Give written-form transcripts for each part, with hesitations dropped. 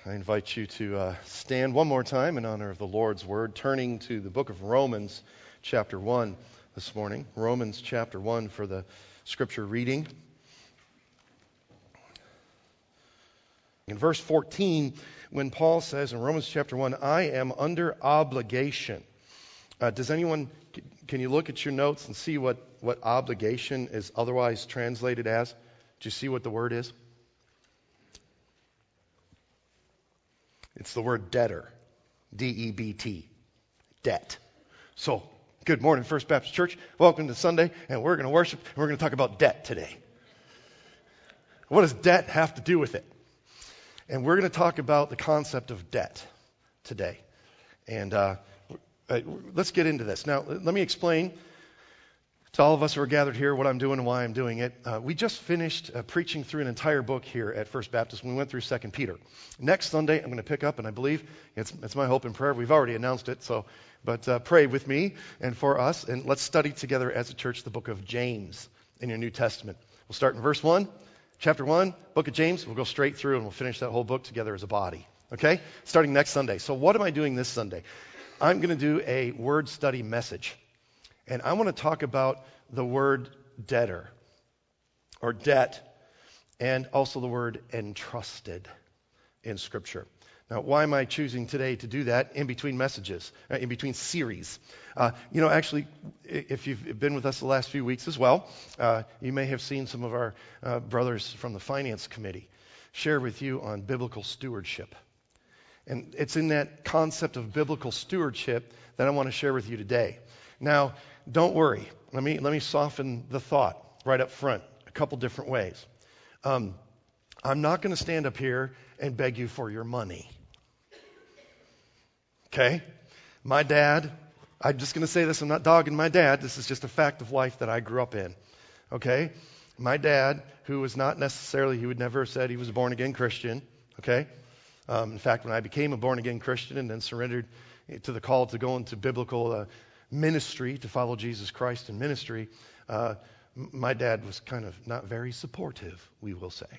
I invite you to stand one more time in honor of the Lord's Word, turning to the book of Romans, chapter 1 this morning. Romans, chapter 1 for the scripture reading. In verse 14, when Paul says in Romans chapter 1, I am under obligation. Can you look at your notes and see what obligation is otherwise translated as? Do you see what the word is? It's the word debtor. D-E-B-T. Debt. So, good morning, First Baptist Church. Welcome to Sunday, and we're going to worship, and we're going to talk about debt today. What does debt have to do with it? And we're going to talk about the concept of debt today. And let's get into this. Now, let me explain to all of us who are gathered here what I'm doing and why I'm doing it. We just finished preaching through an entire book here at First Baptist when we went through 2 Peter. Next Sunday, I'm going to pick up, and I believe it's my hope and prayer. We've already announced it, but pray with me and for us, and let's study together as a church the book of James in your New Testament. We'll start in verse 1, chapter 1, book of James. We'll go straight through, and we'll finish that whole book together as a body. Okay? Starting next Sunday. So what am I doing this Sunday? I'm going to do a word study message. And I want to talk about the word debtor or debt and also the word entrusted in Scripture. Now, why am I choosing today to do that in between messages, in between series? Actually, if you've been with us the last few weeks as well, you may have seen some of our brothers from the Finance Committee share with you on biblical stewardship. And it's in that concept of biblical stewardship that I want to share with you today. Now, don't worry. Let me soften the thought right up front a couple different ways. I'm not going to stand up here and beg you for your money. Okay? My dad, I'm just going to say this, I'm not dogging my dad. This is just a fact of life that I grew up in. Okay? My dad, who was not necessarily, he would never have said he was a born-again Christian. Okay? In fact, when I became a born-again Christian and then surrendered to the call to go into biblical ministry, to follow Jesus Christ in ministry, my dad was kind of not very supportive, we will say.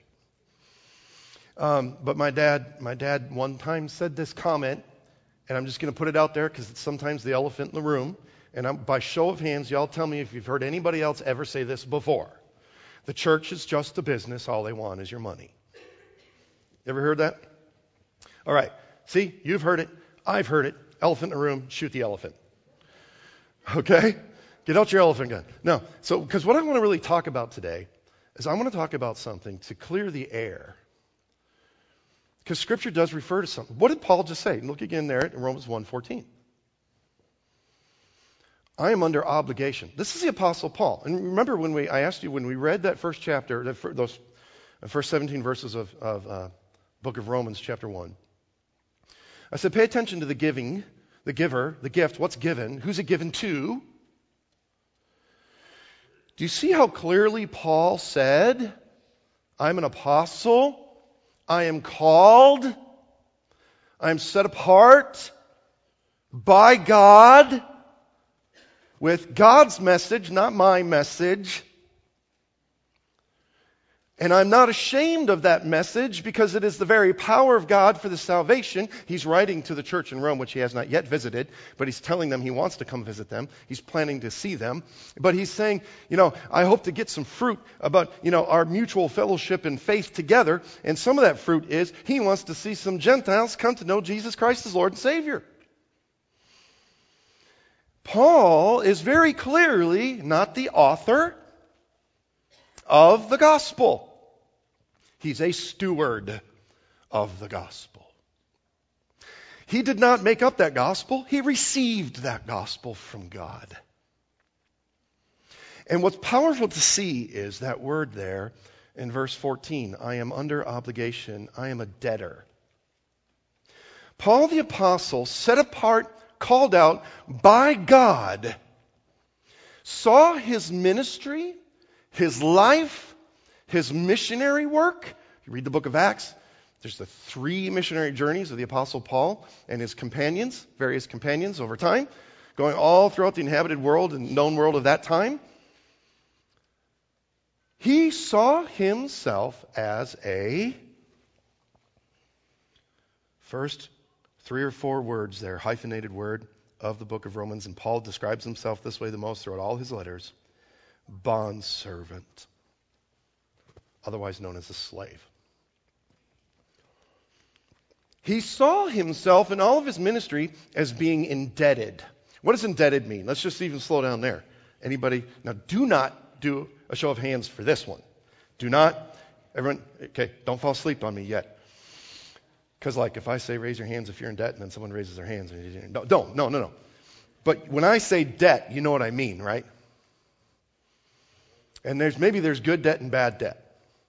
But my dad one time said this comment, and I'm just going to put it out there because it's sometimes the elephant in the room. And by show of hands, y'all tell me if you've heard anybody else ever say this before. The church is just a business. All they want is your money. Ever heard that? All right. See, you've heard it. I've heard it. Elephant in the room. Shoot the elephant. Okay? Get out your elephant gun. No. So, because what I want to really talk about today is I want to talk about something to clear the air. Because Scripture does refer to something. What did Paul just say? Look again there in Romans 1:14. I am under obligation. This is the Apostle Paul. And remember I asked you when we read that first chapter, those first 17 verses of book of Romans chapter 1. I said, pay attention to the giving, the giver, the gift, what's given, who's it given to? Do you see how clearly Paul said, I'm an apostle, I am called, I am set apart by God with God's message, not my message. And I'm not ashamed of that message because it is the very power of God for the salvation. He's writing to the church in Rome, which he has not yet visited, but he's telling them he wants to come visit them. He's planning to see them. But he's saying, I hope to get some fruit about, our mutual fellowship and faith together. And some of that fruit is he wants to see some Gentiles come to know Jesus Christ as Lord and Savior. Paul is very clearly not the author of the gospel. He's a steward of the gospel. He did not make up that gospel. He received that gospel from God. And what's powerful to see is that word there in verse 14. I am under obligation. I am a debtor. Paul the apostle, set apart, called out by God, saw his ministry, his life, his missionary work. You read the book of Acts, there's the 3 missionary journeys of the Apostle Paul and his companions, various companions over time, going all throughout the inhabited world and known world of that time. He saw himself as a First 3 or 4 words there, hyphenated word of the book of Romans, and Paul describes himself this way the most throughout all his letters: bondservant, otherwise known as a slave. He saw himself in all of his ministry as being indebted. What does indebted mean? Let's just even slow down there. Anybody? Now, do not do a show of hands for this one. Do not, everyone, okay, don't fall asleep on me yet. Because like if I say raise your hands if you're in debt and then someone raises their hands, no. But when I say debt, you know what I mean, right? And there's good debt and bad debt.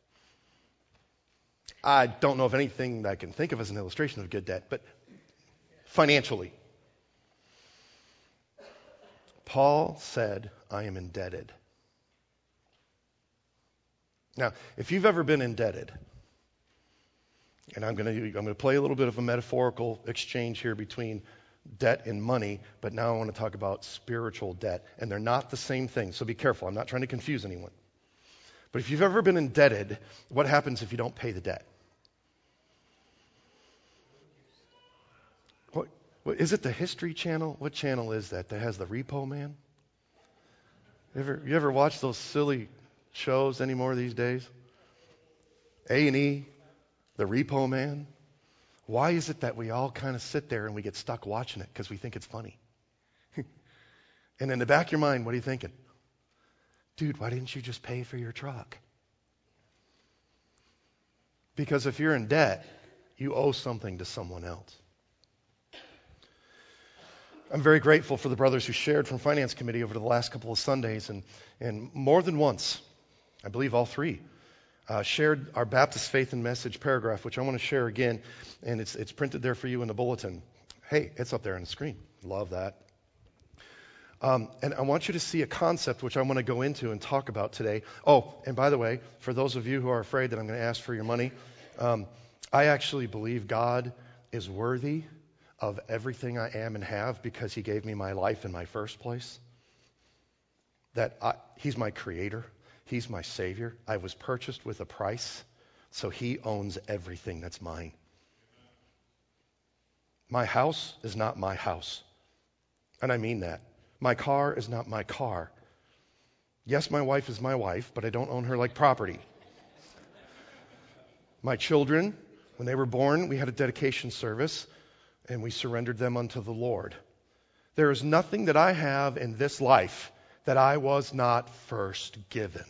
I don't know of anything that I can think of as an illustration of good debt, but financially. Paul said, I am indebted. Now, if you've ever been indebted, and I'm going to play a little bit of a metaphorical exchange here between debt and money, but now I want to talk about spiritual debt, and they're not the same thing, so be careful. I'm not trying to confuse anyone. But if you've ever been indebted, what happens if you don't pay the debt? What is it, the History Channel? What channel is that has the Repo Man? You ever watch those silly shows anymore these days? A&E, the Repo Man. Why is it that we all kind of sit there and we get stuck watching it? Because we think it's funny. And in the back of your mind, what are you thinking? Dude, why didn't you just pay for your truck? Because if you're in debt, you owe something to someone else. I'm very grateful for the brothers who shared from Finance Committee over the last couple of Sundays, and more than once, I believe all 3, shared our Baptist Faith and Message paragraph, which I want to share again, and it's printed there for you in the bulletin. Hey, it's up there on the screen. Love that. And I want you to see a concept which I want to go into and talk about today. Oh, and by the way, for those of you who are afraid that I'm going to ask for your money, I actually believe God is worthy of everything I am and have because he gave me my life in my first place. He's my creator. He's my savior. I was purchased with a price, so he owns everything that's mine. My house is not my house, and I mean that. My car is not my car. Yes, my wife is my wife, but I don't own her like property. My children, when they were born, we had a dedication service, and we surrendered them unto the Lord. There is nothing that I have in this life that I was not first given.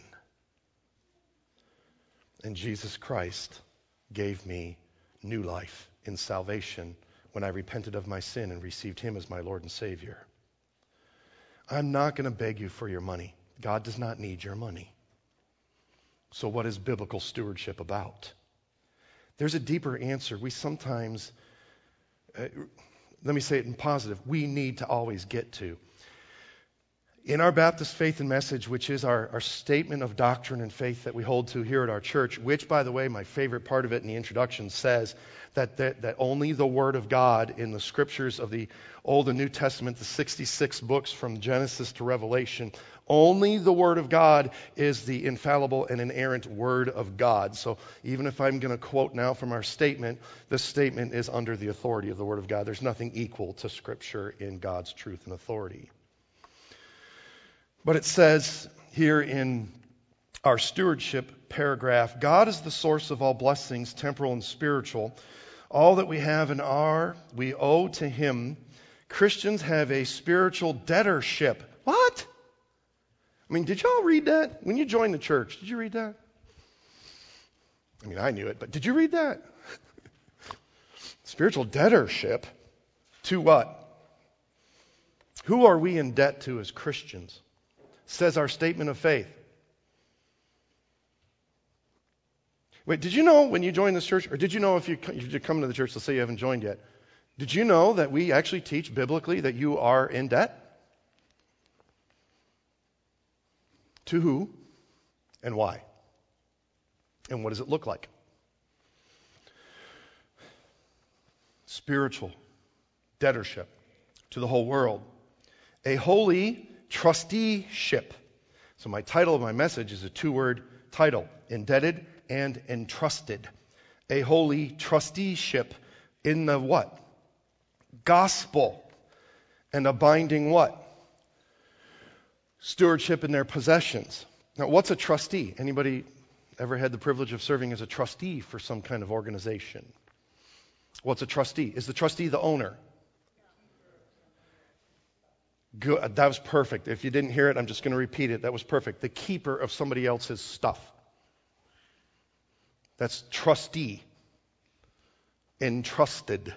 And Jesus Christ gave me new life in salvation when I repented of my sin and received him as my Lord and Savior. I'm not going to beg you for your money. God does not need your money. So what is biblical stewardship about? There's a deeper answer. We sometimes, let me say it in positive, we need to always get to. In our Baptist Faith and Message, which is our statement of doctrine and faith that we hold to here at our church, which, by the way, my favorite part of it in the introduction says that only the Word of God in the Scriptures of the Old and New Testament, the 66 books from Genesis to Revelation, only the Word of God is the infallible and inerrant Word of God. So even if I'm going to quote now from our statement, this statement is under the authority of the Word of God. There's nothing equal to Scripture in God's truth and authority. But it says here in our stewardship paragraph, God is the source of all blessings, temporal and spiritual. All that we have and are, we owe to him. Christians have a spiritual debtorship. What? I mean, did y'all read that? When you joined the church, did you read that? I mean, I knew it, but did you read that? Spiritual debtorship to what? Who are we in debt to as Christians? Says our statement of faith. Wait, did you know when you joined this church, or did you know if you're coming to the church, let's say you haven't joined yet, did you know that we actually teach biblically that you are in debt? To who and why? And what does it look like? Spiritual debtorship to the whole world. A holy trusteeship. So my title of my message is a 2-word title, indebted and entrusted. A holy trusteeship in the what? Gospel. And a binding what? Stewardship in their possessions. Now, what's a trustee? Anybody ever had the privilege of serving as a trustee for some kind of organization? What's a trustee? Is the trustee the owner? Good. That was perfect. If you didn't hear it, I'm just going to repeat it. That was perfect. The keeper of somebody else's stuff. That's trustee. Entrusted.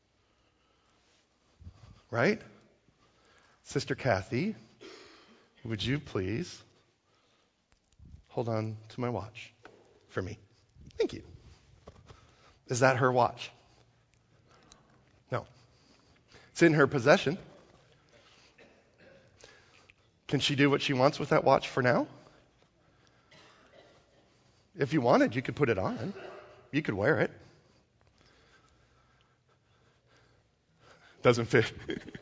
Right? Sister Kathy, would you please hold on to my watch for me? Thank you. Is that her watch? No. It's in her possession. Can she do what she wants with that watch for now? If you wanted, you could put it on. You could wear it. Doesn't fit.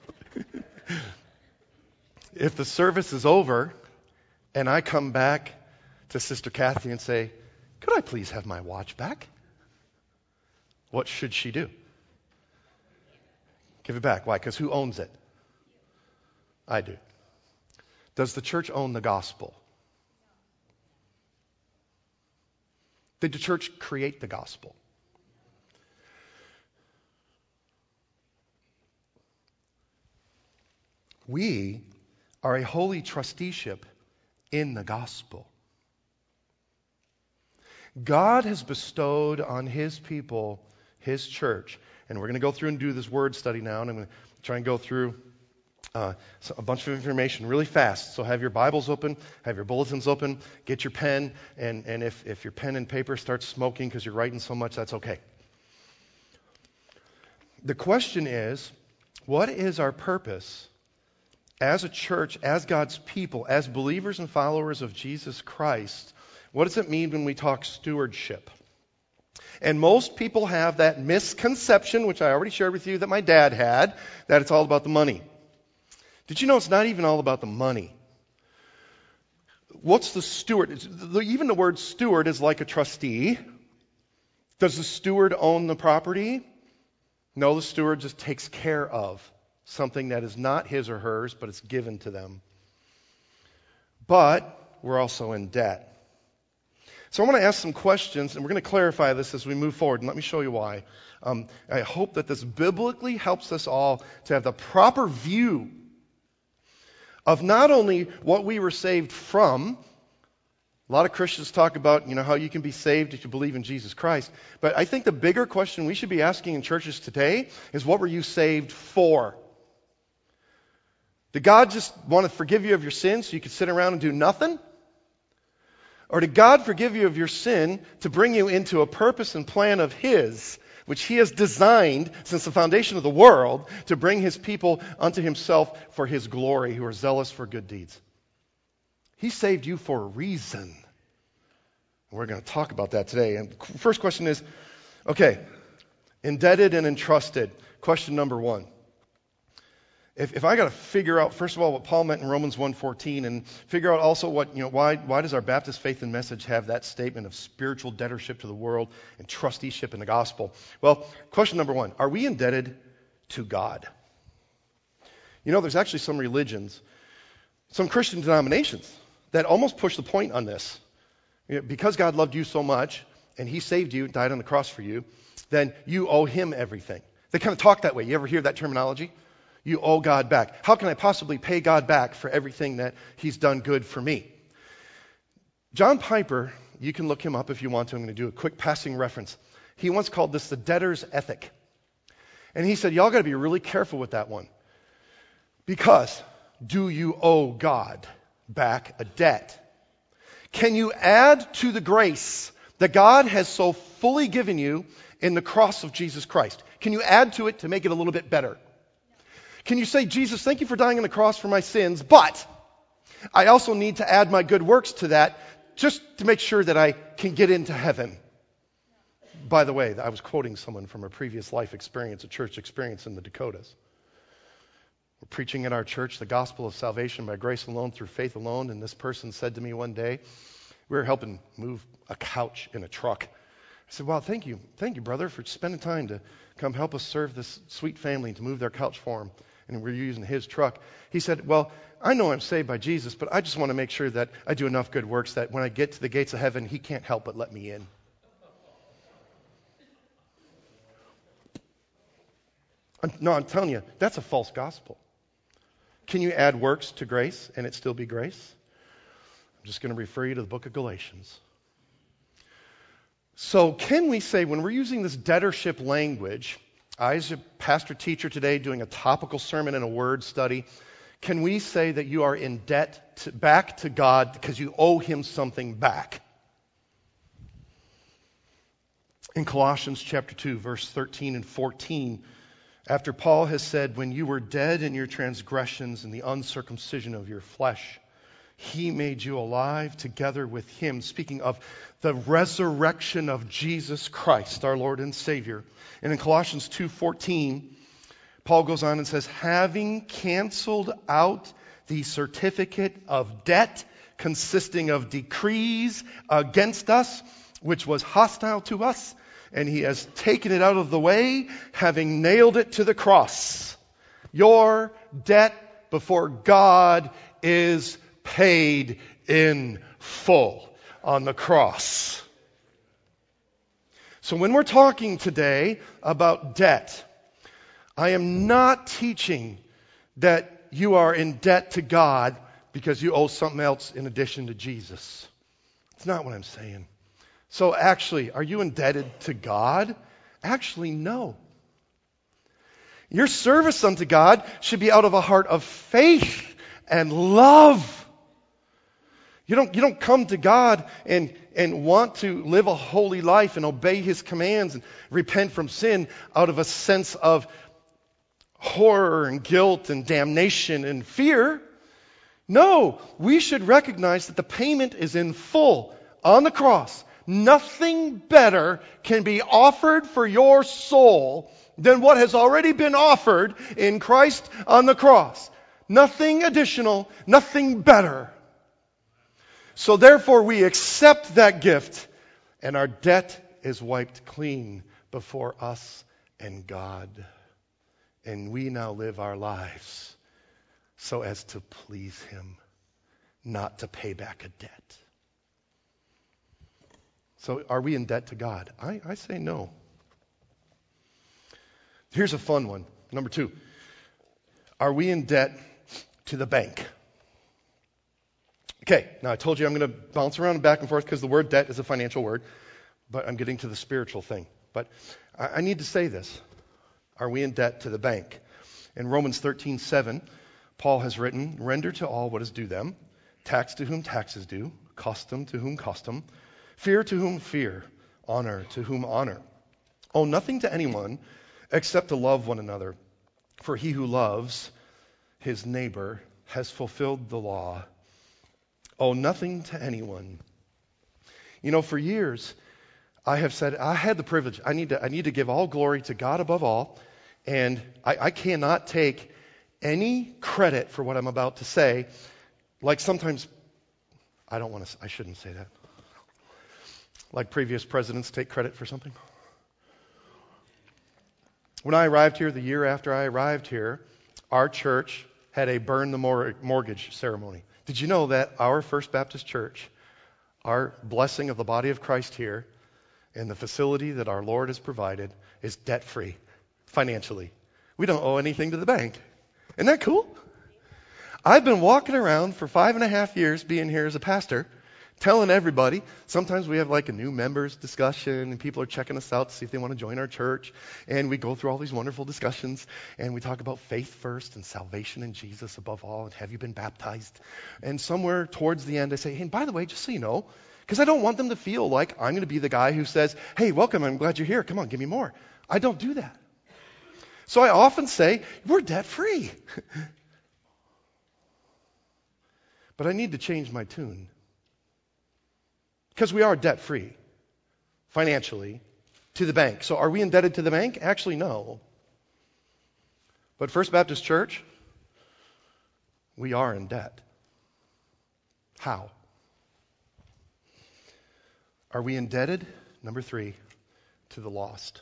If the service is over and I come back to Sister Kathy and say, could I please have my watch back? What should she do? Give it back. Why? Because who owns it? I do. Does the church own the gospel? Did the church create the gospel? We are a holy trusteeship in the gospel. God has bestowed on His people, His church, and we're going to go through and do this word study now, and I'm going to try and go through a bunch of information really fast. So have your Bibles open, have your bulletins open, get your pen, and if your pen and paper starts smoking because you're writing so much, that's okay. The question is, what is our purpose as a church, as God's people, as believers and followers of Jesus Christ? What does it mean when we talk stewardship? And most people have that misconception, which I already shared with you, that my dad had, that it's all about the money. Did you know it's not even all about the money? What's the steward? Even the word steward is like a trustee. Does the steward own the property? No, the steward just takes care of something that is not his or hers, but it's given to them. But we're also in debt. So I want to ask some questions, and we're going to clarify this as we move forward, and let me show you why. I hope that this biblically helps us all to have the proper view of not only what we were saved from. A lot of Christians talk about, how you can be saved if you believe in Jesus Christ. But I think the bigger question we should be asking in churches today is, what were you saved for? Did God just want to forgive you of your sins so you could sit around and do nothing? Or did God forgive you of your sin to bring you into a purpose and plan of His, which He has designed since the foundation of the world to bring His people unto Himself for His glory, who are zealous for good deeds? He saved you for a reason. We're going to talk about that today. And first question is, okay, indebted and entrusted. Question number one. If I got to figure out, first of all, what Paul meant in Romans 1:14, and figure out also what, why does our Baptist faith and message have that statement of spiritual debtorship to the world and trusteeship in the gospel? Well, question number one, are we indebted to God? There's actually some religions, some Christian denominations that almost push the point on this. Because God loved you so much, and He saved you, died on the cross for you, then you owe Him everything. They kind of talk that way. You ever hear that terminology? You owe God back. How can I possibly pay God back for everything that He's done good for me? John Piper, you can look him up if you want to. I'm going to do a quick passing reference. He once called this the debtor's ethic. And he said, y'all got to be really careful with that one. Because do you owe God back a debt? Can you add to the grace that God has so fully given you in the cross of Jesus Christ? Can you add to it to make it a little bit better? Can you say, Jesus, thank you for dying on the cross for my sins, but I also need to add my good works to that just to make sure that I can get into heaven? By the way, I was quoting someone from a previous life experience, a church experience in the Dakotas. We're preaching at our church the gospel of salvation by grace alone, through faith alone, and this person said to me one day, we were helping move a couch in a truck, I said, "Wow, thank you. Thank you, brother, for spending time to come help us serve this sweet family and to move their couch for them." And we're using his truck. He said, "Well, I know I'm saved by Jesus, but I just want to make sure that I do enough good works that when I get to the gates of heaven, he can't help but let me in." No, I'm telling you, that's a false gospel. Can you add works to grace and it still be grace? I'm just going to refer you to the book of Galatians. So can we say, when we're using this debtorship language, I as a pastor teacher today doing a topical sermon and a word study, can we say that you are in debt back to God because you owe him something back? In Colossians chapter 2, verse 13 and 14, after Paul has said, "When you were dead in your transgressions and the uncircumcision of your flesh, he made you alive together with him," speaking of the resurrection of Jesus Christ, our Lord and Savior. And in Colossians 2:14, Paul goes on and says, "Having canceled out the certificate of debt consisting of decrees against us, which was hostile to us, and he has taken it out of the way, having nailed it to the cross." Your debt before God is paid in full on the cross. So when we're talking today about debt, I am not teaching that you are in debt to God because you owe something else in addition to Jesus. It's not what I'm saying. So actually, are you indebted to God? Actually, no. Your service unto God should be out of a heart of faith and love. You don't come to God and want to live a holy life and obey his commands and repent from sin out of a sense of horror and guilt and damnation and fear. No, we should recognize that the payment is in full on the cross. Nothing better can be offered for your soul than what has already been offered in Christ on the cross. Nothing additional, nothing better. So therefore we accept that gift and our debt is wiped clean before us and God. And we now live our lives so as to please him, not to pay back a debt. So are we in debt to God? I say no. Here's a fun one. Number 2. Are we in debt to the bank? Okay, now I told you I'm going to bounce around and back and forth because the word debt is a financial word, but I'm getting to the spiritual thing. But I need to say this. Are we in debt to the bank? In Romans 13:7, Paul has written, "Render to all what is due them, tax to whom tax is due, custom to whom custom, fear to whom fear, honor to whom honor. Owe nothing to anyone except to love one another. For he who loves his neighbor has fulfilled the law. Owe nothing to anyone." You know, for years, I have said, I had the privilege, I need to give all glory to God above all, and I cannot take any credit for what I'm about to say. Like sometimes, I shouldn't say that. Like previous presidents take credit for something. When I arrived here, the year after I arrived here, our church had a burn the mortgage ceremony. Did you know that our First Baptist Church, our blessing of the body of Christ here, and the facility that our Lord has provided is debt-free financially? We don't owe anything to the bank. Isn't that cool? I've been walking around for 5.5 years being here as a pastor, telling everybody. Sometimes we have like a new members discussion and people are checking us out to see if they want to join our church. And we go through all these wonderful discussions and we talk about faith first and salvation in Jesus above all. And have you been baptized? And somewhere towards the end I say, hey, and by the way, just so you know, because I don't want them to feel like I'm going to be the guy who says, hey, welcome, I'm glad you're here. Come on, give me more. I don't do that. So I often say, we're debt free. But I need to change my tune. Because we are debt free, financially, to the bank. So are we indebted to the bank? Actually, no. But First Baptist Church, we are in debt. How? Are we indebted? Number 3, to the lost?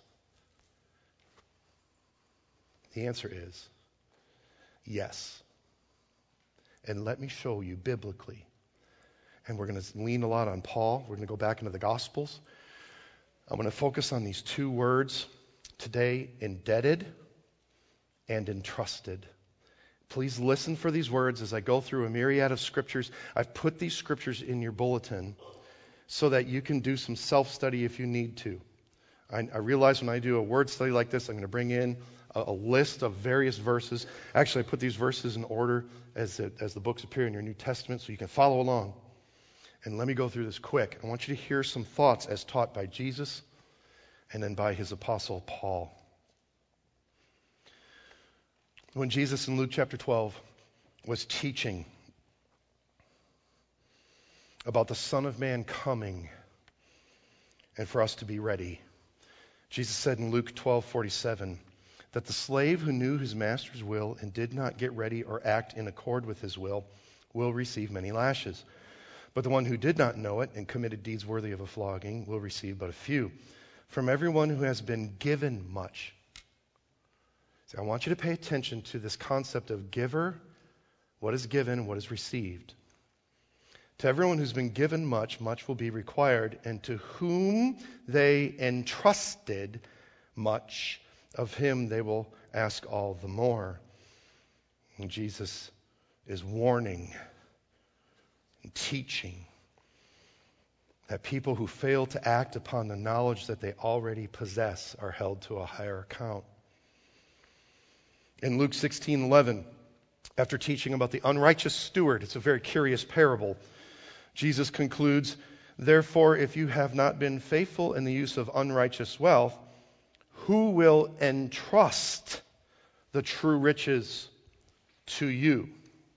The answer is yes. And let me show you biblically. And we're going to lean a lot on Paul. We're going to go back into the Gospels. I'm going to focus on these two words today: indebted and entrusted. Please listen for these words as I go through a myriad of scriptures. I've put these scriptures in your bulletin so that you can do some self-study if you need to. I realize when I do a word study like this, I'm going to bring in a list of various verses. Actually, I put these verses in order as the books appear in your New Testament so you can follow along. And let me go through this quick. I want you to hear some thoughts as taught by Jesus and then by his apostle Paul. When Jesus in Luke chapter 12 was teaching about the Son of Man coming and for us to be ready, Jesus said in Luke 12:47 that the slave who knew his master's will and did not get ready or act in accord with his will receive many lashes. But the one who did not know it and committed deeds worthy of a flogging will receive but a few. From everyone who has been given much. See, I want you to pay attention to this concept of giver, what is given, what is received. To everyone who's been given much, much will be required, and to whom they entrusted much, of him they will ask all the more. And Jesus is warning and teaching that people who fail to act upon the knowledge that they already possess are held to a higher account. In Luke 16:11, after teaching about the unrighteous steward, it's a very curious parable, Jesus concludes, "Therefore, if you have not been faithful in the use of unrighteous wealth, who will entrust the true riches to you?"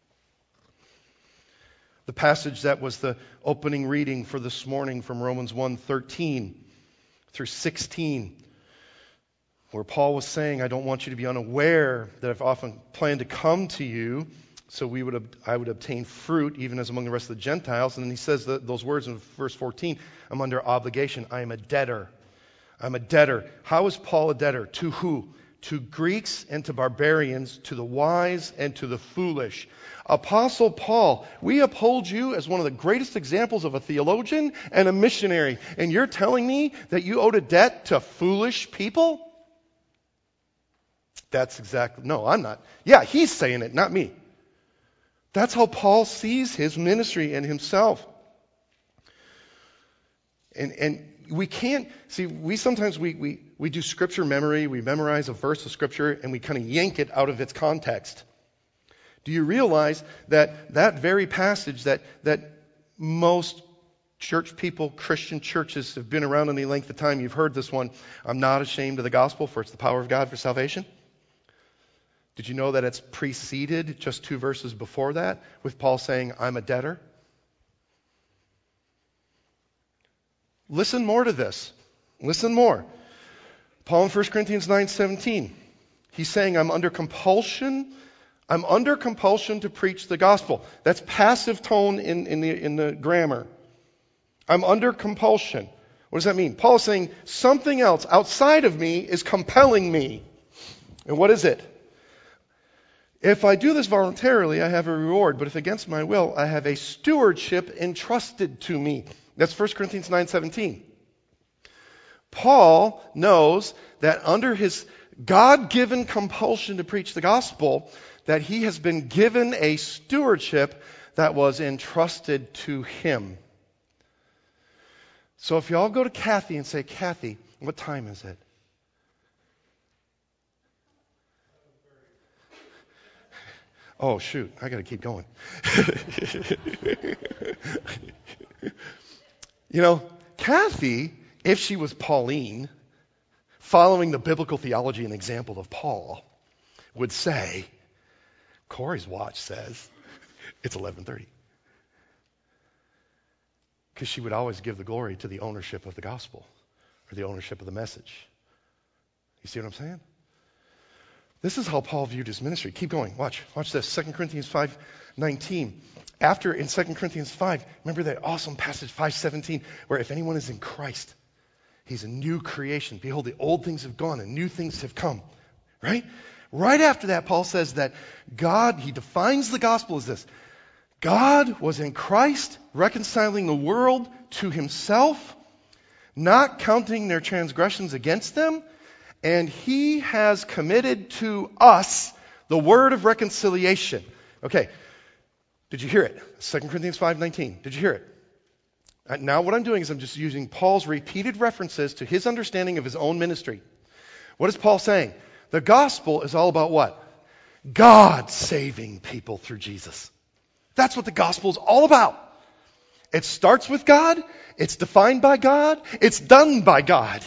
The passage that was the opening reading for this morning from Romans 1:13 through 16, where Paul was saying, I don't want you to be unaware that I've often planned to come to you so I would obtain fruit even as among the rest of the Gentiles. And then he says those words in verse 14, I'm under obligation. I am a debtor. I'm a debtor. How is Paul a debtor? To who? To Greeks and to barbarians, to the wise and to the foolish. Apostle Paul, we uphold you as one of the greatest examples of a theologian and a missionary. And you're telling me that you owed a debt to foolish people? That's exactly, no, I'm not. Yeah, he's saying it, not me. That's how Paul sees his ministry and himself. And we can't, see, we sometimes we do scripture memory, we memorize a verse of scripture, and we kind of yank it out of its context. Do you realize that very passage that most church people, Christian churches have been around any length of time, you've heard this one, I'm not ashamed of the gospel, for it's the power of God for salvation? Did you know that it's preceded just 2 verses before that with Paul saying, I'm a debtor? Listen more to this. Listen more. Paul in 1 Corinthians 9:17, he's saying, I'm under compulsion to preach the gospel. That's passive tone in the grammar. I'm under compulsion. What does that mean? Paul is saying something else outside of me is compelling me. And what is it? If I do this voluntarily, I have a reward. But if against my will, I have a stewardship entrusted to me. That's 1 Corinthians 9:17. Paul knows that under his God-given compulsion to preach the gospel, that he has been given a stewardship that was entrusted to him. So if y'all go to Kathy and say, Kathy, what time is it? Oh, shoot, I got to keep going. You know, Kathy, if she was Pauline, following the biblical theology and example of Paul, would say, Corey's watch says it's 11:30. Because she would always give the glory to the ownership of the gospel or the ownership of the message. You see what I'm saying? This is how Paul viewed his ministry. Keep going. Watch this. 2 Corinthians 5:19. After in 2 Corinthians 5, remember that awesome passage 5:17, where if anyone is in Christ, He's a new creation. Behold, the old things have gone and new things have come. Right? Right after that, Paul says that God, he defines the gospel as this. God was in Christ reconciling the world to himself, not counting their transgressions against them, and he has committed to us the word of reconciliation. Okay, did you hear it? 2 Corinthians 5:19. Did you hear it? Now what I'm doing is I'm just using Paul's repeated references to his understanding of his own ministry. What is Paul saying? The gospel is all about what? God saving people through Jesus. That's what the gospel is all about. It starts with God. It's defined by God. It's done by God.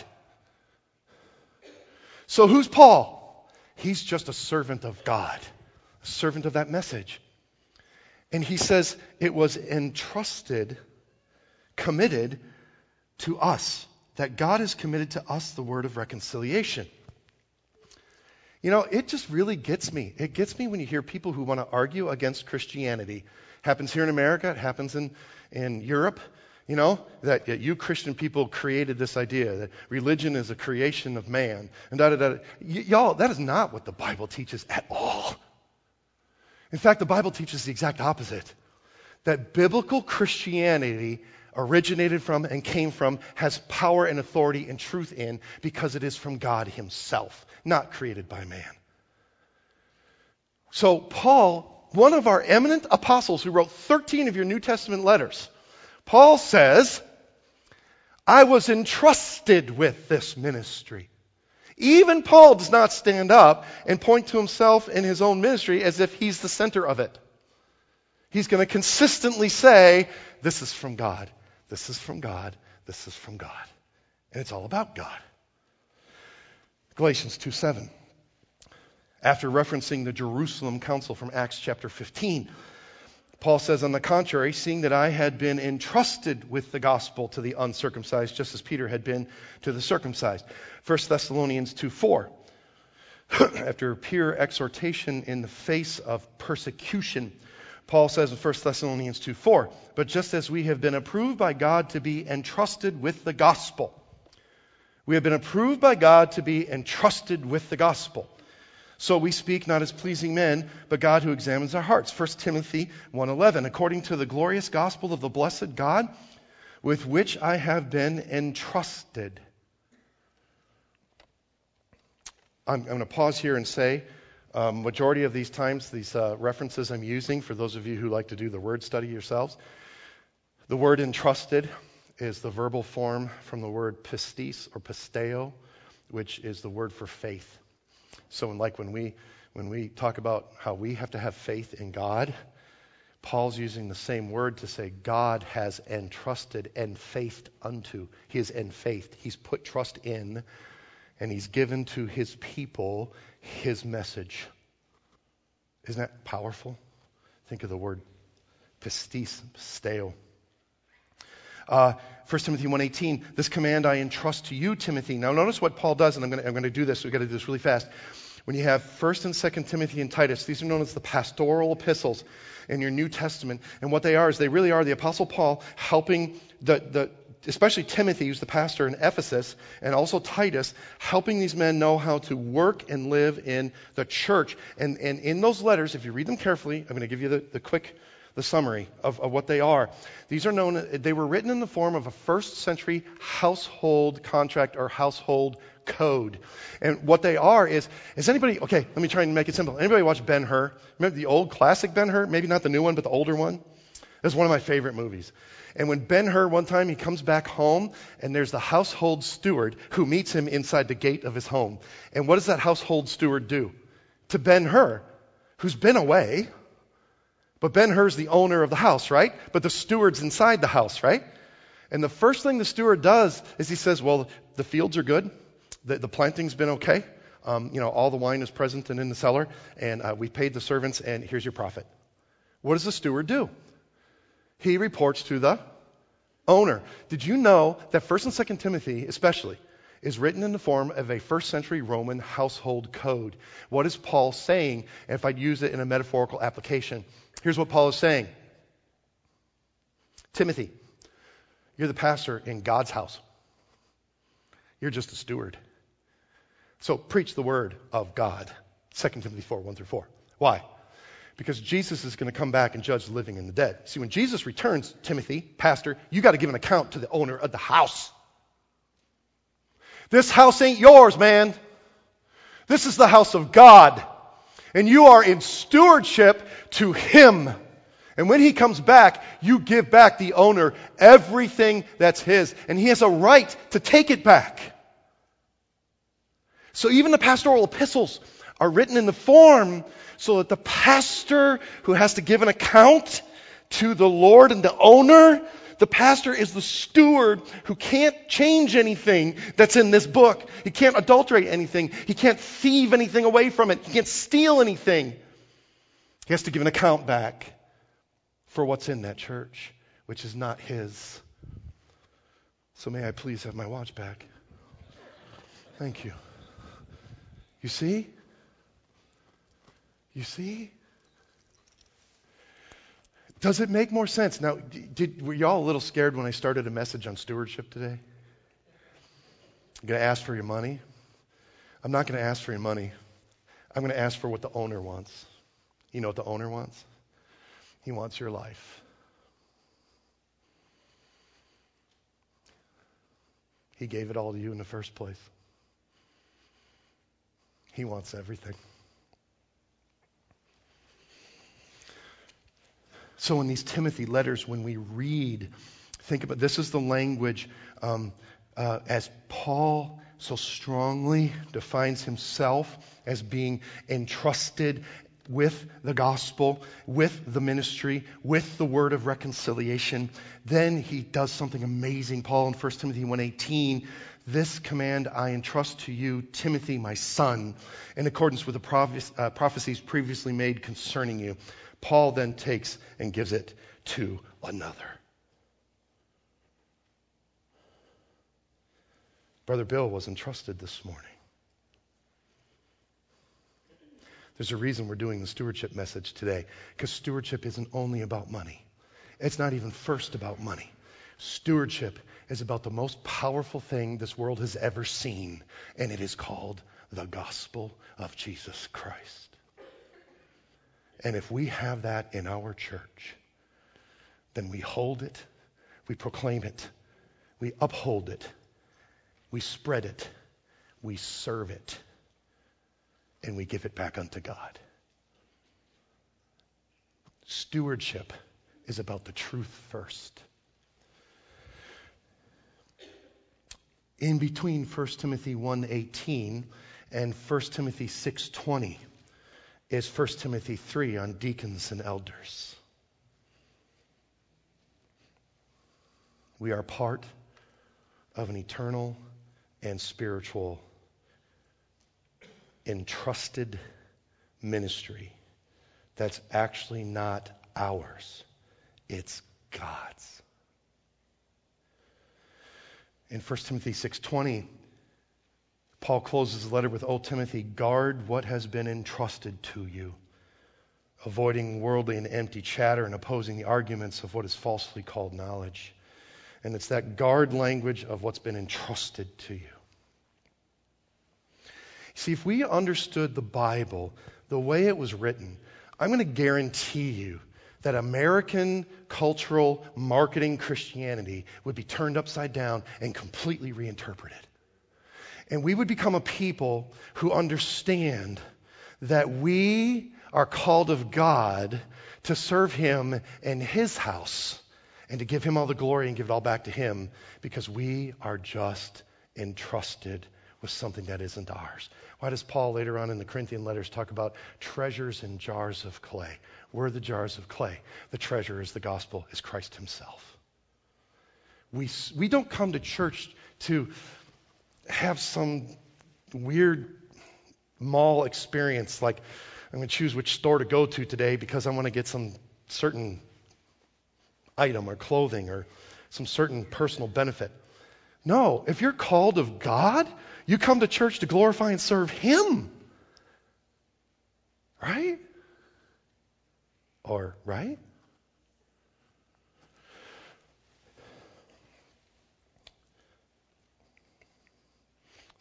So who's Paul? He's just a servant of God, a servant of that message. And he says it was entrusted, committed to us, that God has committed to us the word of reconciliation. You know, it just really gets me. It gets me when you hear people who want to argue against Christianity. Happens here in America. It happens in Europe. You know, that you Christian people created this idea that religion is a creation of man. And da-da-da. Y'all, that is not what the Bible teaches at all. In fact, the Bible teaches the exact opposite. That biblical Christianity originated from and came from, has power and authority and truth in, because it is from God himself, not created by man. So Paul, one of our eminent apostles who wrote 13 of your New Testament letters, Paul says, I was entrusted with this ministry. Even Paul does not stand up and point to himself in his own ministry as if he's the center of it. He's going to consistently say, this is from God. This is from God. This is from God. And it's all about God. Galatians 2:7. After referencing the Jerusalem council from Acts chapter 15, Paul says, on the contrary, seeing that I had been entrusted with the gospel to the uncircumcised, just as Peter had been to the circumcised. 1 Thessalonians 2:4. After pure exhortation in the face of persecution, Paul says in 1 Thessalonians 2:4, but just as we have been approved by God to be entrusted with the gospel. We have been approved by God to be entrusted with the gospel. So we speak not as pleasing men, but God who examines our hearts. 1 Timothy 1:11, according to the glorious gospel of the blessed God, with which I have been entrusted. I'm going to pause here and say, majority of these times, these references I'm using, for those of you who like to do the word study yourselves, the word entrusted is the verbal form from the word pistis or pisteo, which is the word for faith. So like when we talk about how we have to have faith in God, Paul's using the same word to say God has entrusted and faithed unto. He is enfaithed. He's put trust in, and he's given to his people his message. Isn't that powerful? Think of the word pistis, pisteo. 1 Timothy 1:18, this command I entrust to you, Timothy. Now notice what Paul does, and I'm going to do this. We've got to do this really fast. When you have 1 and 2 Timothy and Titus, these are known as the pastoral epistles in your New Testament. And what they are is they really are the Apostle Paul helping especially Timothy, who's the pastor in Ephesus, and also Titus, helping these men know how to work and live in the church. And in those letters, if you read them carefully, I'm going to give you the summary of what they are. These are they were written in the form of a first century household contract or household code. And what they are is anybody, okay, let me try and make it simple. Anybody watch Ben-Hur? Remember the old classic Ben-Hur? Maybe not the new one, but the older one? That's one of my favorite movies. And when Ben-Hur, one time, he comes back home, and there's the household steward who meets him inside the gate of his home. And what does that household steward do to Ben-Hur, who's been away? But Ben-Hur's the owner of the house, right? But the steward's inside the house, right? And the first thing the steward does is he says, well, the fields are good. The planting's been okay. All the wine is present and in the cellar. And we paid the servants, and here's your profit. What does the steward do? He reports to the owner. Did you know that 1 and 2 Timothy, especially, is written in the form of a first century Roman household code? What is Paul saying? If I'd use it in a metaphorical application, here's what Paul is saying. Timothy, you're the pastor in God's house. You're just a steward. So preach the word of God. 2 Timothy 4, 1 through 4. Why? Because Jesus is going to come back and judge the living and the dead. See, when Jesus returns, Timothy, pastor, you got to give an account to the owner of the house. This house ain't yours, man. This is the house of God. And you are in stewardship to Him. And when He comes back, you give back the owner everything that's his. And he has a right to take it back. So even the pastoral epistles are written in the form so that the pastor who has to give an account to the Lord and the owner, the pastor is the steward who can't change anything that's in this book. He can't adulterate anything. He can't thieve anything away from it. He can't steal anything. He has to give an account back for what's in that church, which is not his. So may I please have my watch back? Thank you. You see? You see? Does it make more sense? Now, were y'all a little scared when I started a message on stewardship today? I'm going to ask for your money. I'm not going to ask for your money. I'm going to ask for what the owner wants. You know what the owner wants? He wants your life. He gave it all to you in the first place. He wants everything. So in these Timothy letters, when we read, think about this is the language as Paul so strongly defines himself as being entrusted with the gospel, with the ministry, with the word of reconciliation. Then he does something amazing. Paul in 1 Timothy 1:18, this command I entrust to you, Timothy, my son, in accordance with the prophecies previously made concerning you. Paul then takes and gives it to another. Brother Bill was entrusted this morning. There's a reason we're doing the stewardship message today, because stewardship isn't only about money. It's not even first about money. Stewardship is about the most powerful thing this world has ever seen, and it is called the gospel of Jesus Christ. And if we have that in our church, then we hold it, we proclaim it, we uphold it, we spread it, we serve it, and we give it back unto God. Stewardship is about the truth first. In between 1 Timothy 1:18 and 1 Timothy 6:20 is 1 Timothy 3 on deacons and elders. We are part of an eternal and spiritual entrusted ministry that's actually not ours. It's God's. In 1 Timothy 6:20, Paul closes the letter with, O Timothy, guard what has been entrusted to you, avoiding worldly and empty chatter and opposing the arguments of what is falsely called knowledge. And it's that guard language of what's been entrusted to you. See, if we understood the Bible the way it was written, I'm going to guarantee you that American cultural marketing Christianity would be turned upside down and completely reinterpreted. And we would become a people who understand that we are called of God to serve Him in His house and to give Him all the glory and give it all back to Him, because we are just entrusted with something that isn't ours. Why does Paul later on in the Corinthian letters talk about treasures in jars of clay? We're the jars of clay. The treasure is the gospel, is Christ Himself. We don't come to church to have some weird mall experience like I'm going to choose which store to go to today because I want to get some certain item or clothing or some certain personal benefit. No, if you're called of God, you come to church to glorify and serve Him. Right? Or, right?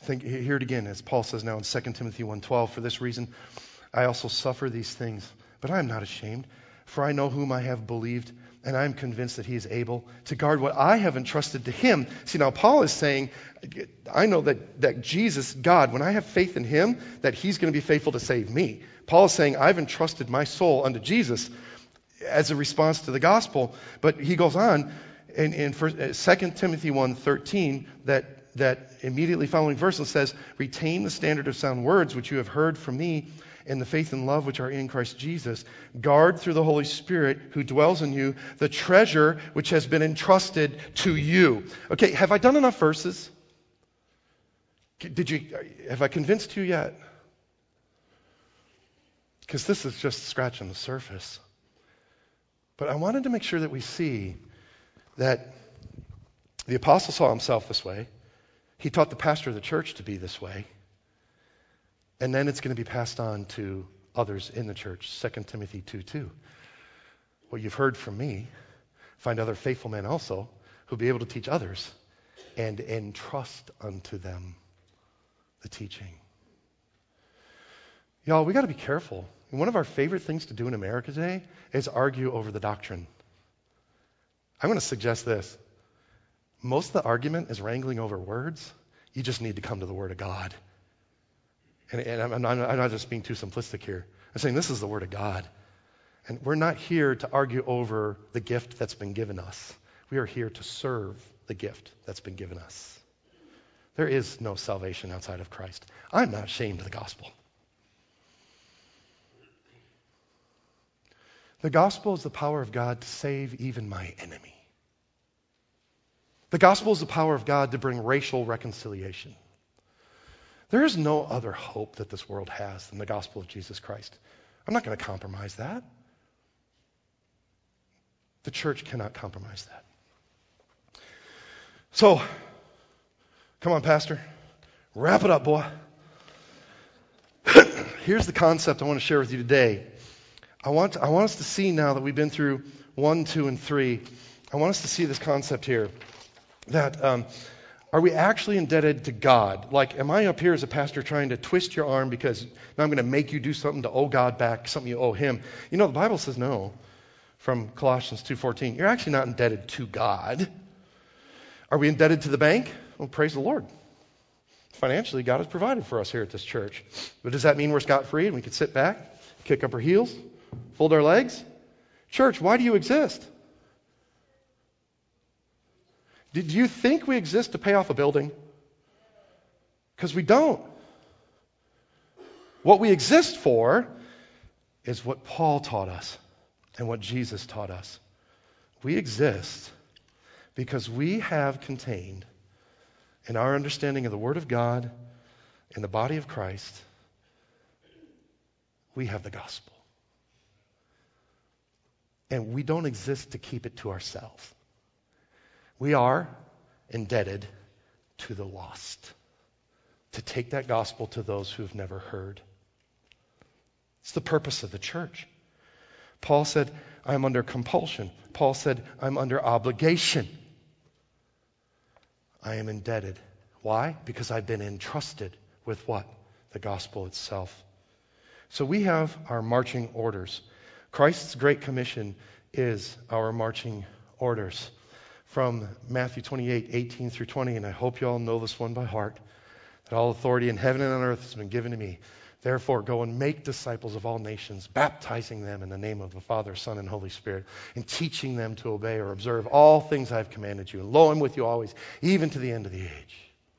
Hear it again, as Paul says now in 2 Timothy 1:12, for this reason I also suffer these things, but I am not ashamed, for I know whom I have believed, and I am convinced that he is able to guard what I have entrusted to him. See, now Paul is saying, I know that Jesus, God, when I have faith in him, that he's going to be faithful to save me. Paul is saying, I've entrusted my soul unto Jesus as a response to the gospel. But he goes on in 2 Timothy 1:13, that immediately following verse says, retain the standard of sound words which you have heard from me in the faith and love which are in Christ Jesus. Guard through the Holy Spirit who dwells in you the treasure which has been entrusted to you. Okay, have I done enough verses? Have I convinced you yet? Because this is just scratching the surface. But I wanted to make sure that we see that the apostle saw himself this way. He taught the pastor of the church to be this way. And then it's going to be passed on to others in the church. 2 Timothy 2:2. What you've heard from me, find other faithful men also who'll be able to teach others and entrust unto them the teaching. Y'all, we got to be careful. And one of our favorite things to do in America today is argue over the doctrine. I'm going to suggest this. Most of the argument is wrangling over words. You just need to come to the Word of God. And I'm not just being too simplistic here. I'm saying this is the Word of God. And we're not here to argue over the gift that's been given us. We are here to serve the gift that's been given us. There is no salvation outside of Christ. I'm not ashamed of the gospel. The gospel is the power of God to save even my enemy. The gospel is the power of God to bring racial reconciliation. There is no other hope that this world has than the gospel of Jesus Christ. I'm not going to compromise that. The church cannot compromise that. So, come on, Pastor. Wrap it up, boy. Here's the concept I want to share with you today. I want us to see now that we've been through 1, 2, and 3. I want us to see this concept here. That are we actually indebted to God? Like, am I up here as a pastor trying to twist your arm because now I'm going to make you do something to owe God back, something you owe him? You know, the Bible says no. From Colossians 2:14, you're actually not indebted to God. Are we indebted to the bank? Well, praise the Lord. Financially, God has provided for us here at this church. But does that mean we're scot-free and we can sit back, kick up our heels, fold our legs? Church, why do you exist? Did you think we exist to pay off a building? Because we don't. What we exist for is what Paul taught us and what Jesus taught us. We exist because we have contained in our understanding of the Word of God in the body of Christ, we have the gospel. And we don't exist to keep it to ourselves. We are indebted to the lost, to take that gospel to those who have never heard. It's the purpose of the church. Paul said, I'm under compulsion. Paul said, I'm under obligation. I am indebted. Why? Because I've been entrusted with what? The gospel itself. So we have our marching orders. Christ's Great Commission is our marching orders. From Matthew 28:18 through 20, and I hope you all know this one by heart, that all authority in heaven and on earth has been given to me. Therefore, go and make disciples of all nations, baptizing them in the name of the Father, Son, and Holy Spirit, and teaching them to obey or observe all things I have commanded you. And lo, I'm with you always, even to the end of the age.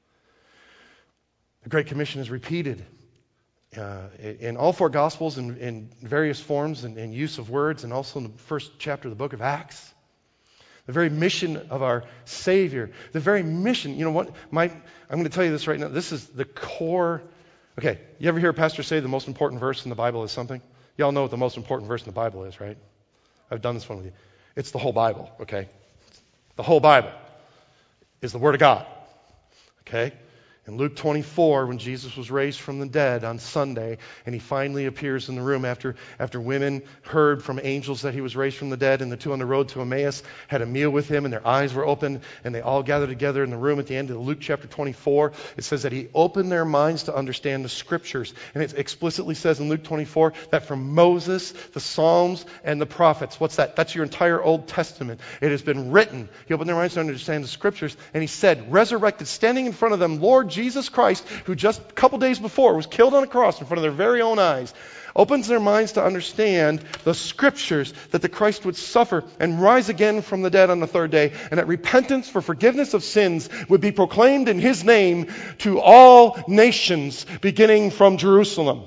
The Great Commission is repeated in all four Gospels in various forms and use of words, and also in the first chapter of the book of Acts. The very mission of our Savior. The very mission. You know what? I'm going to tell you this right now. This is the core. Okay, you ever hear a pastor say the most important verse in the Bible is something? Y'all know what the most important verse in the Bible is, right? I've done this one with you. It's the whole Bible, okay? The whole Bible is the Word of God, okay? In Luke 24, when Jesus was raised from the dead on Sunday, and he finally appears in the room after women heard from angels that he was raised from the dead, and the two on the road to Emmaus had a meal with him, and their eyes were open, and they all gathered together in the room at the end of Luke chapter 24. It says that he opened their minds to understand the Scriptures. And it explicitly says in Luke 24 that from Moses, the Psalms, and the prophets, what's that? That's your entire Old Testament. It has been written. He opened their minds to understand the Scriptures, and he said, resurrected, standing in front of them, Lord Jesus Christ, who just a couple days before was killed on a cross in front of their very own eyes, opens their minds to understand the Scriptures, that the Christ would suffer and rise again from the dead on the third day, and that repentance for forgiveness of sins would be proclaimed in his name to all nations, beginning from Jerusalem.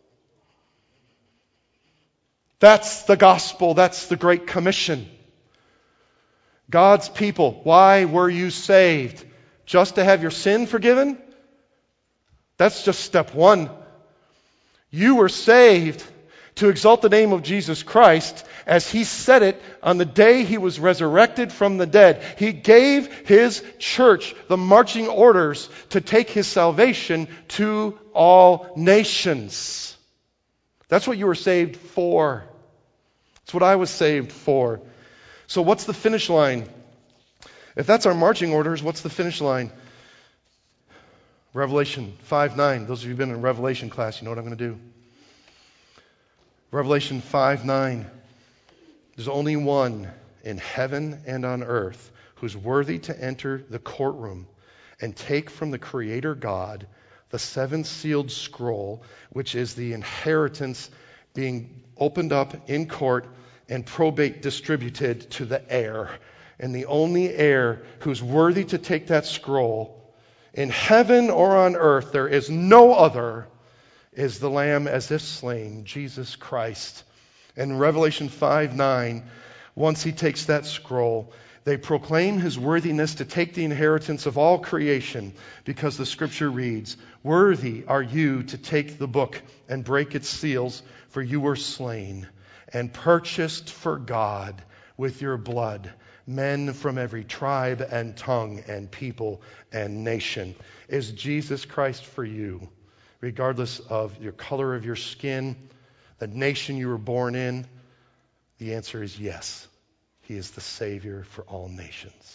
That's the gospel. That's the Great Commission. God's people, why were you saved? Just to have your sin forgiven? That's just step one. You were saved to exalt the name of Jesus Christ as he said it on the day he was resurrected from the dead. He gave his church the marching orders to take his salvation to all nations. That's what you were saved for. That's what I was saved for. So what's the finish line? If that's our marching orders, what's the finish line? Revelation 5:9. Those of you who've been in Revelation class, you know what I'm going to do. Revelation 5:9. There's only one in heaven and on earth who's worthy to enter the courtroom and take from the Creator God the seven sealed scroll, which is the inheritance being opened up in court and probate distributed to the heir. And the only heir who's worthy to take that scroll in heaven or on earth, there is no other, is the Lamb as if slain, Jesus Christ. In Revelation 5:9, once he takes that scroll, they proclaim his worthiness to take the inheritance of all creation, because the Scripture reads, worthy are you to take the book and break its seals, for you were slain and purchased for God with your blood men from every tribe and tongue and people and nation. Is Jesus Christ for you, regardless of your color of your skin, the nation you were born in? The answer is yes. He is the Savior for all nations.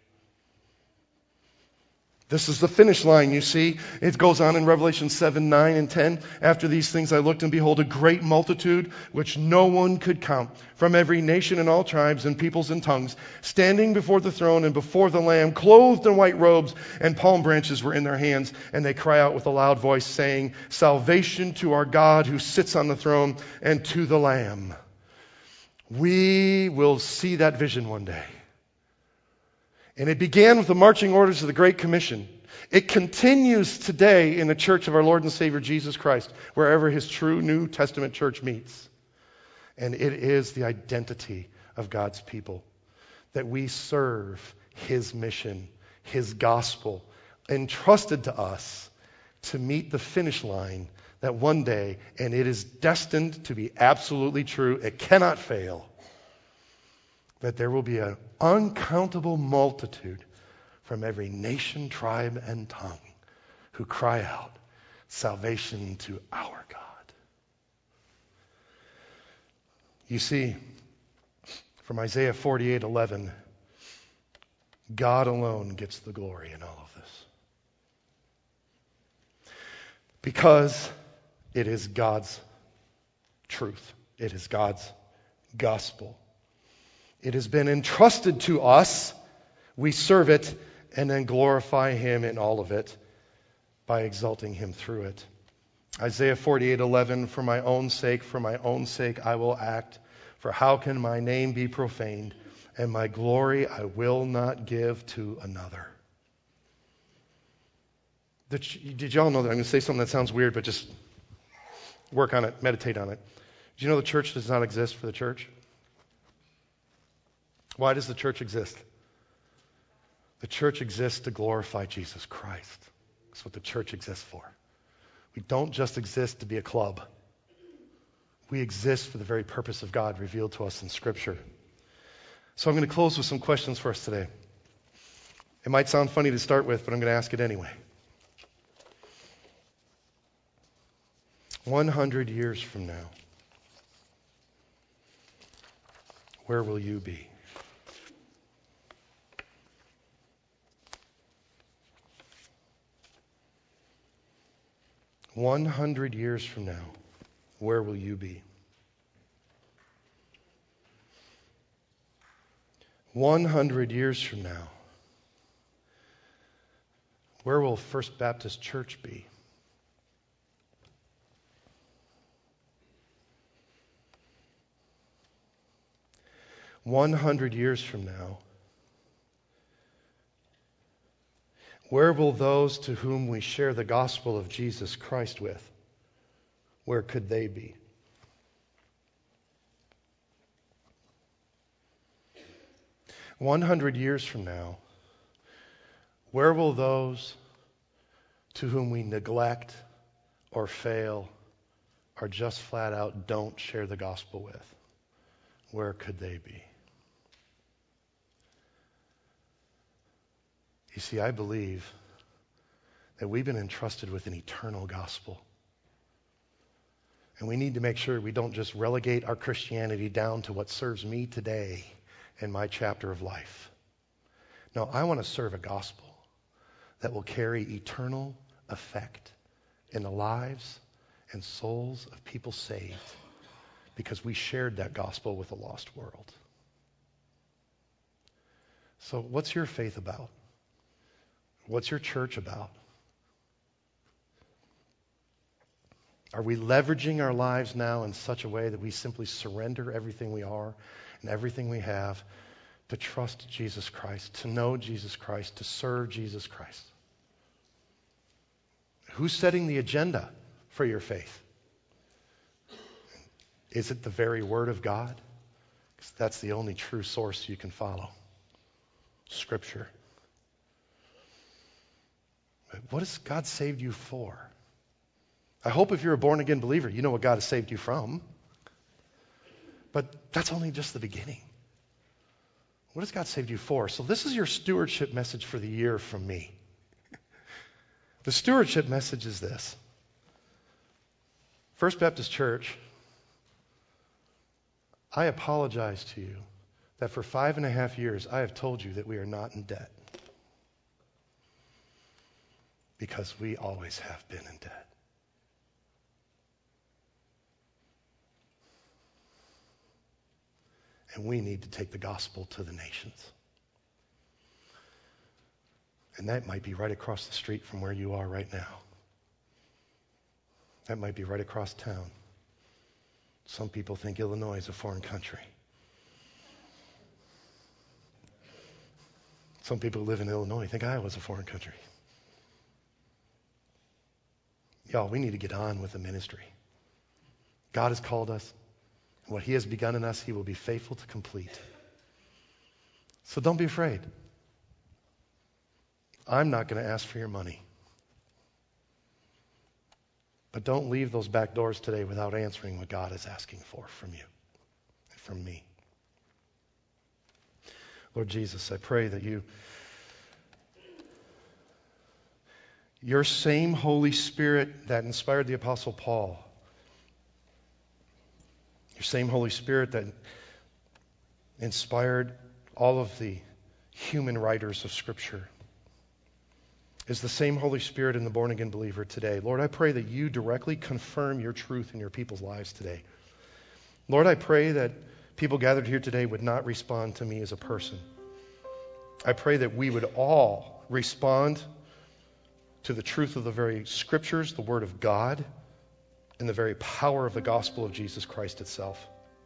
This is the finish line, you see. It goes on in Revelation 7:9 and 10. After these things I looked, and behold, a great multitude, which no one could count, from every nation and all tribes and peoples and tongues, standing before the throne and before the Lamb, clothed in white robes, and palm branches were in their hands. And they cry out with a loud voice, saying, salvation to our God who sits on the throne and to the Lamb. We will see that vision one day. And it began with the marching orders of the Great Commission. It continues today in the church of our Lord and Savior Jesus Christ, wherever his true New Testament church meets. And it is the identity of God's people, that we serve his mission, his gospel, entrusted to us to meet the finish line that one day, and it is destined to be absolutely true, it cannot fail, that there will be an uncountable multitude from every nation, tribe, and tongue who cry out, salvation to our God. You see, from Isaiah 48:11, God alone gets the glory in all of this. Because it is God's truth. It is God's gospel. It has been entrusted to us. We serve it and then glorify him in all of it by exalting him through it. Isaiah 48:11, for my own sake I will act. For how can my name be profaned? And my glory I will not give to another. Did y'all know that? I'm going to say something that sounds weird, but just work on it, meditate on it. Do you know the church does not exist for the church? Why does the church exist? The church exists to glorify Jesus Christ. That's what the church exists for. We don't just exist to be a club. We exist for the very purpose of God revealed to us in Scripture. So I'm going to close with some questions for us today. It might sound funny to start with, but I'm going to ask it anyway. 100 years from now, where will you be? "100 years from now, where will you be?" 100 years from now, where will First Baptist Church be? 100 years from now, where will those to whom we share the gospel of Jesus Christ with, where could they be? 100 years from now, where will those to whom we neglect or fail or just flat out don't share the gospel with, where could they be? You see, I believe that we've been entrusted with an eternal gospel. And we need to make sure we don't just relegate our Christianity down to what serves me today in my chapter of life. No, I want to serve a gospel that will carry eternal effect in the lives and souls of people saved because we shared that gospel with a lost world. So what's your faith about? What's your church about? Are we leveraging our lives now in such a way that we simply surrender everything we are and everything we have to trust Jesus Christ, to know Jesus Christ, to serve Jesus Christ? Who's setting the agenda for your faith? Is it the very Word of God? Because that's the only true source you can follow. Scripture. What has God saved you for? I hope if you're a born-again believer, you know what God has saved you from. But that's only just the beginning. What has God saved you for? So this is your stewardship message for the year from me. The stewardship message is this. First Baptist Church, I apologize to you that for 5.5 years I have told you that we are not in debt. Because we always have been in debt. And we need to take the gospel to the nations. And that might be right across the street from where you are right now. That might be right across town. Some people think Illinois is a foreign country. Some people who live in Illinois think Iowa's a foreign country. Y'all, we need to get on with the ministry. God has called us. And what He has begun in us, He will be faithful to complete. So don't be afraid. I'm not going to ask for your money. But don't leave those back doors today without answering what God is asking for from you and from me. Lord Jesus, I pray that your same Holy Spirit that inspired the Apostle Paul, your same Holy Spirit that inspired all of the human writers of Scripture, is the same Holy Spirit in the born-again believer today. Lord, I pray that you directly confirm your truth in your people's lives today. Lord, I pray that people gathered here today would not respond to me as a person. I pray that we would all respond to the truth of the very Scriptures, the Word of God, and the very power of the gospel of Jesus Christ itself.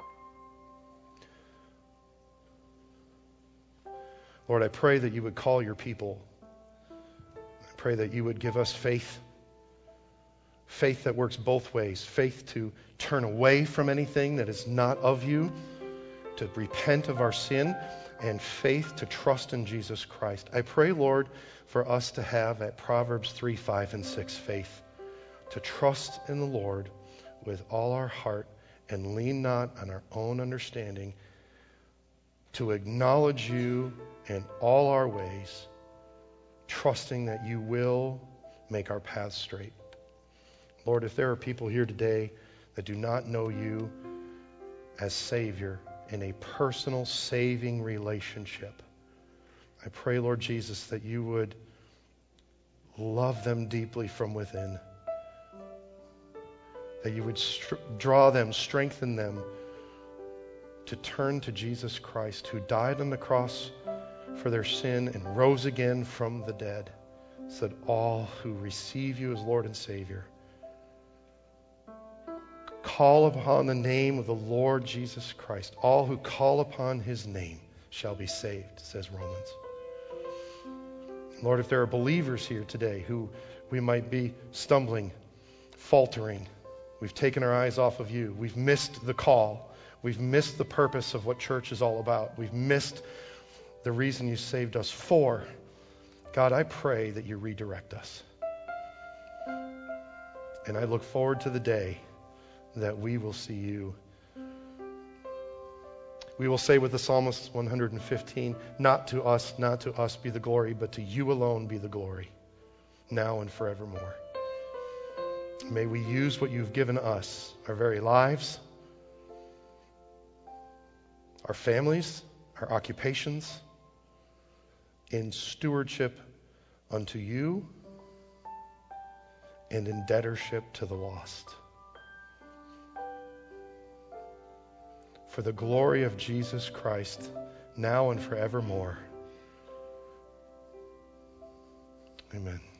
Lord, I pray that you would call your people. I pray that you would give us faith that works both ways, faith to turn away from anything that is not of you, to repent of our sin, and faith to trust in Jesus Christ. I pray, Lord, for us to have at Proverbs 3, 5, and 6 faith, to trust in the Lord with all our heart and lean not on our own understanding, to acknowledge you in all our ways, trusting that you will make our paths straight. Lord, if there are people here today that do not know you as Savior in a personal saving relationship, I pray, Lord Jesus, that you would love them deeply from within, that you would draw them, strengthen them to turn to Jesus Christ, who died on the cross for their sin and rose again from the dead, so that all who receive you as Lord and Savior call upon the name of the Lord Jesus Christ. All who call upon his name shall be saved, says Romans. Lord, if there are believers here today who we might be stumbling, faltering, we've taken our eyes off of you, we've missed the call, we've missed the purpose of what church is all about, we've missed the reason you saved us for, God, I pray that you redirect us. And I look forward to the day that we will see you. We will say with the Psalmist 115, not to us be the glory, but to you alone be the glory, now and forevermore. May we use what you've given us, our very lives, our families, our occupations, in stewardship unto you and in debtorship to the lost. For the glory of Jesus Christ, now and forevermore. Amen.